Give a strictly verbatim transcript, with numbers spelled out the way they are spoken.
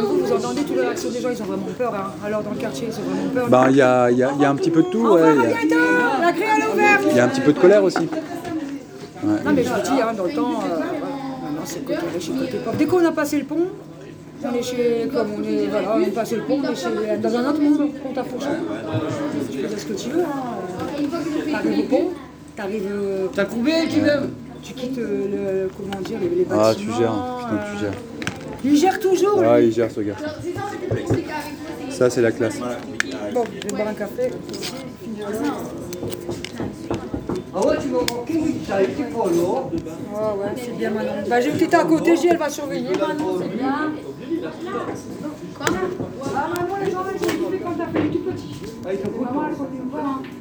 même vous, vous entendez toutes les réactions des gens, ils ont vraiment peur. Hein. Alors dans le quartier, ils ont vraiment peur. Ben, il y a, y, a, y a un petit peu de tout. Au Ouais, revoir, y a, à bientôt. La grille elle est ouverte. il y a un petit peu de colère aussi. Ouais. Non mais je vous dis, hein, dans le temps, euh, voilà, maintenant c'est côté riche et côté pauvre. Dès qu'on a passé le pont, on est chez, comme on est, voilà, on est passé le pont, on est chez, dans un autre monde, on t'a fourché. Tu peux dire ce que tu veux, hein. T'arrives au pont, t'arrives... Euh, T'as combien qui même? tu quittes euh, le, comment dire, les, les bâtiments. Ah, tu gères, putain, tu gères. Euh, il gère toujours, Ah, lui. il gère ce gars. Ça, c'est la classe. Bon, je vais boire un café. Ah ouais, tu m'as manqué, oui, ça été pas lourd. Ouais, ouais, c'est bien Manon. Bah, j'ai une petite à côté, j'ai, elle va surveiller Manon, c'est bien. Quoi? Ah, maman, les gens, ils sont occupés quand t'as fait les tout petits. Maman, elle continue pas, hein.